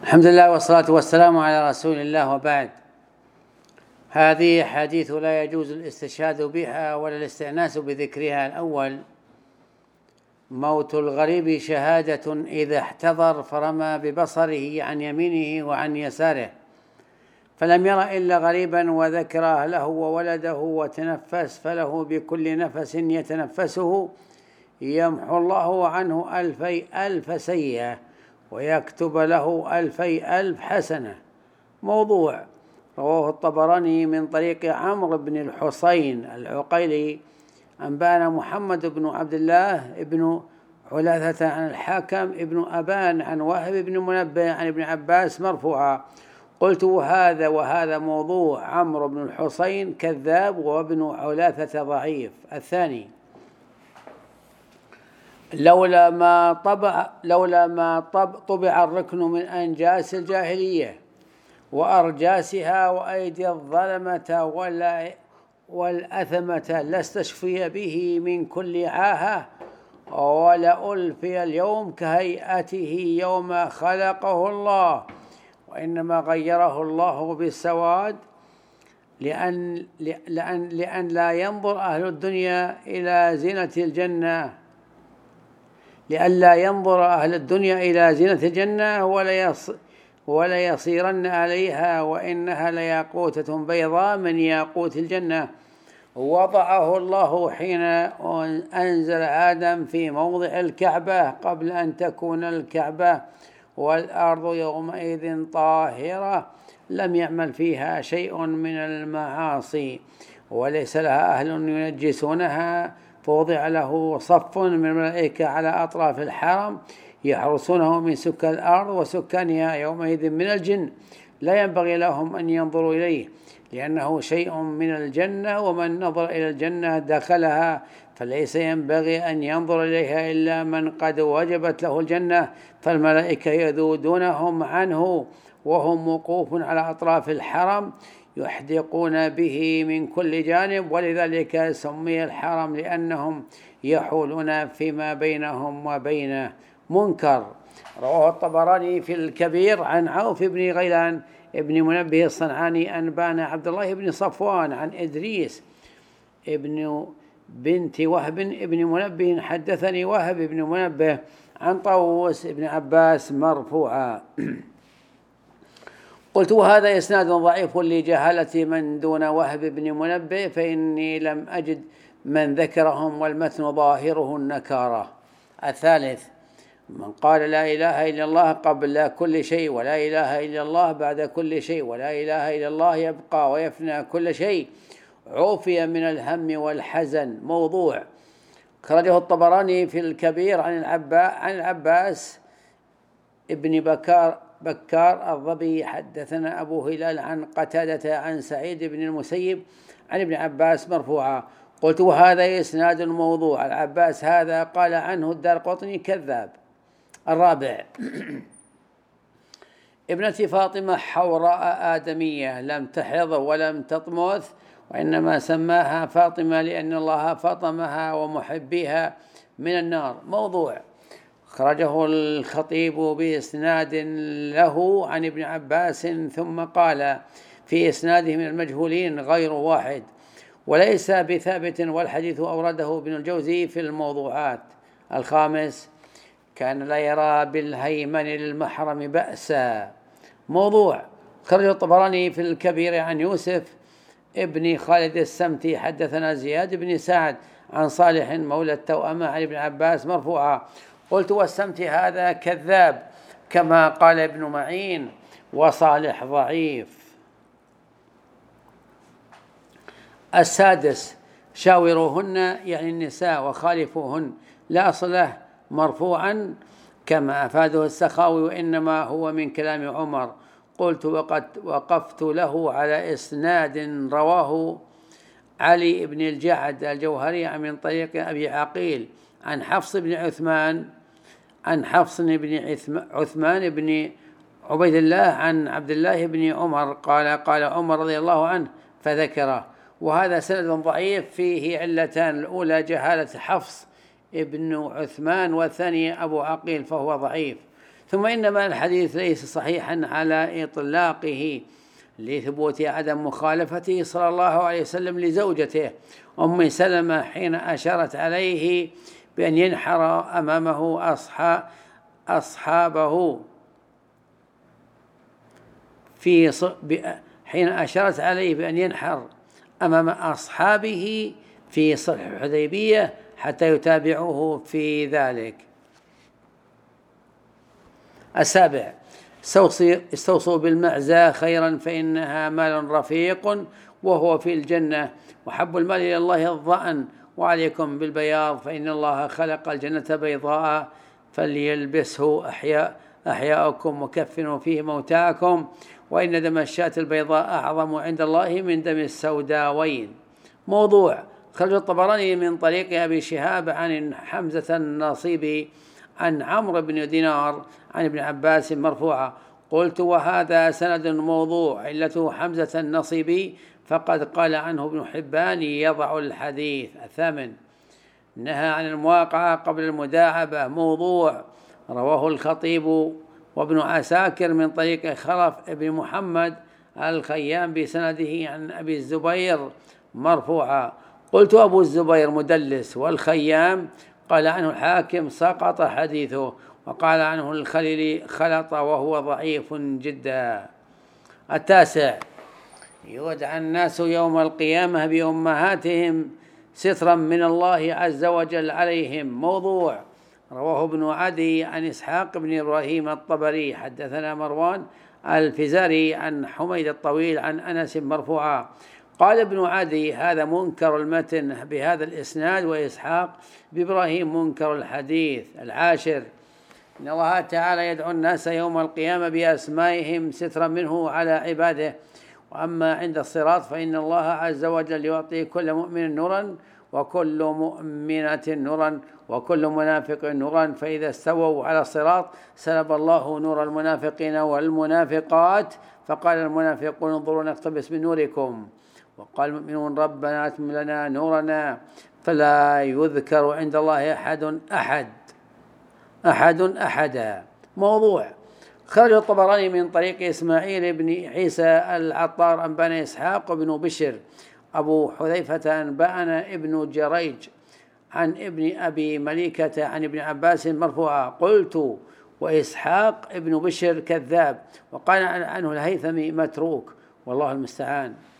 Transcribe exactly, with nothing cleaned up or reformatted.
الحمد لله والصلاة والسلام على رسول الله، وبعد. هذه حديث لا يجوز الاستشهاد بها ولا الاستئناس بذكرها. الأول: موت الغريب شهادة إذا احتضر فرمى ببصره عن يمينه وعن يساره فلم ير إلا غريبا وذكر أهله وولده وتنفس، فله بكل نفس يتنفسه يمحو الله عنه ألفي ألف سيئة ويكتب له ألفي ألف حسنة. موضوع. رواه الطبراني من طريق عمرو بن الحصين العقيلي أنبانا محمد بن عبد الله بن علاثة عن الحاكم ابن أبان عن وهب بن منبه عن ابن عباس مرفوعا. قلت هذا وهذا موضوع. عمرو بن الحصين كذاب وابن علاثة ضعيف. الثاني: لولا ما طبع لولا ما طب طبع الركن من أنجاس الجاهلية وأرجاسها وأيدي الظلمة والأثمة لاستشفي به من كل عاهة ولألفي اليوم كهيئته يوم خلقه الله، وإنما غيره الله بالسواد لأن, لأن, لأن لا ينظر أهل الدنيا إلى زينة الجنة لئلا ينظر أهل الدنيا إلى زينة الجنة ولا يص ولا يصيرن عليها، وإنها لياقوتة بيضاء من ياقوت الجنة. وضعه الله حين أنزل آدم في موضع الكعبة قبل أن تكون الكعبة، والأرض يومئذ طاهرة لم يعمل فيها شيء من المعاصي وليس لها أهل ينجسونها، فوضع له صف من الملائكة على أطراف الحرم يحرسونه من سكان الأرض وسكانها يومئذ من الجن، لا ينبغي لهم أن ينظروا إليه لأنه شيء من الجنة، ومن نظر إلى الجنة دخلها، فليس ينبغي أن ينظر إليها إلا من قد وجبت له الجنة، فالملائكة يذودونهم عنه وهم وقوف على أطراف الحرم يحدقون به من كل جانب، ولذلك سمي الحرم لأنهم يحولون فيما بينهم وبين منكر. رواه الطبراني في الكبير عن عوف بن غيلان ابن منبه الصنعاني أنبانا عبد الله بن صفوان عن إدريس ابن بنت وهب ابن منبه حدثني وهب بن منبه عن طاووس ابن عباس مرفوعا. قلت وهذا إسناد ضعيف لجهالة من دون وهب بن منبه، فإني لم أجد من ذكرهم والمتن ظاهره النكارة. الثالث: من قال لا إله إلا الله قبل كل شيء ولا إله إلا الله بعد كل شيء ولا إله إلا الله يبقى ويفنى كل شيء عوفي من الهم والحزن. موضوع. خرجه الطبراني في الكبير عن عن العباس ابن بكار بكار الظبي حدثنا أبو هلال عن قتادة عن سعيد بن المسيب عن ابن عباس مرفوعا. قلت وهذا إسناد موضوع. العباس هذا قال عنه الدارقطني كذاب. الرابع: ابنة فاطمة حوراء آدمية لم تحض ولم تطمث، وإنما سماها فاطمة لأن الله فطمها ومحبيها من النار. موضوع. خرجه الخطيب بإسناد له عن ابن عباس ثم قال في إسناده من المجهولين غير واحد وليس بثابت، والحديث أورده ابن الجوزي في الموضوعات. الخامس: كان لا يرى بالهيمن المحرم بأسا. موضوع. خرج الطبراني في الكبير عن يوسف ابن خالد السمتي حدثنا زياد بن سعد عن صالح مولى التوأمة عن ابن عباس مرفوعا. قلت والسمتي هذا كذاب كما قال ابن معين، وصالح ضعيف. السادس: شاوروهن يعني النساء وخالفوهن، لا أصل له مرفوعا كما أفاده السخاوي، وإنما هو من كلام عمر. قلت وقد وقفت له على إسناد رواه علي بن الجعد الجوهري من طريق أبي عقيل عن حفص بن عثمان عن حفص بن عثمان بن عبيد الله عن عبد الله بن عمر قال قال عمر رضي الله عنه فذكره. وهذا سند ضعيف فيه علتان: الأولى جهالة حفص ابن عثمان، والثاني أبو عقيل فهو ضعيف. ثم إن ما الحديث ليس صحيحا على إطلاقه لثبوت عدم مخالفته صلى الله عليه وسلم لزوجته أم سلمة حين أشارت عليه بأن ينحر أمامه أصحاب أصحابه في حين أشارت عليه بأن ينحر أمام أصحابه في صلح الحديبية حتى يتابعوه في ذلك. السابع: استوصوا بالمعزى خيرا فإنها مال رفيق وهو في الجنة، وحب المال إلى الله الظأن، وعليكم بالبياض فإن الله خلق الجنة بيضاء فليلبسه أحياء أحياءكم وكفنوا فيه موتاكم، وإن دم الشاة البيضاء أعظم عند الله من دم السوداوين. موضوع: خرج الطبراني من طريق أبي شهاب عن حمزة النصيبي عن عمرو بن دينار عن ابن عباس مرفوعا. قلت: وهذا سند موضوع، علته حمزة النصيبي فقد قال عنه ابن حبان يضع الحديث. الثامن: نهى عن المواقعة قبل المداعبة. موضوع، رواه الخطيب وابن عساكر من طريق خلف ابن محمد الخيام بسنده عن أبي الزبير مرفوعا. قلت: أبو الزبير مدلس، والخيام قال عنه الحاكم سقط حديثه، وقال عنه الخليلي خلط وهو ضعيف جدا. التاسع: يدعى الناس يوم القيامة بأمهاتهم سترا من الله عز وجل عليهم. موضوع، رواه ابن عدي عن إسحاق بن إبراهيم الطبري حدثنا مروان الفزاري عن حميد الطويل عن أنس مرفوعا. قال ابن عدي: هذا منكر المتن بهذا الإسناد، وإسحاق بإبراهيم منكر الحديث. العاشر: إن الله تعالى يدعو الناس يوم القيامة بأسمائهم سترا منه على عباده. وأما عند الصراط فإن الله عز وجل يعطي كل مؤمن نورا وكل مؤمنة نورا وكل منافق نورا، فإذا استووا على الصراط سلب الله نور المنافقين والمنافقات، فقال المنافقون: انظروا نقتبس من نوركم، وقال المؤمنون: ربنا أتم لنا نورنا. فلا يذكر عند الله أحد أحد أحد أحدا. موضوع، خرج الطبراني من طريق إسماعيل بن عيسى العطار أنبانا إسحاق بن بشر أبو حذيفة أنبانا ابن جريج عن ابن أبي مليكة عن ابن عباس مرفوعا. قلت: وإسحاق ابن بشر كذاب، وقال عنه الهيثمي متروك، والله المستعان.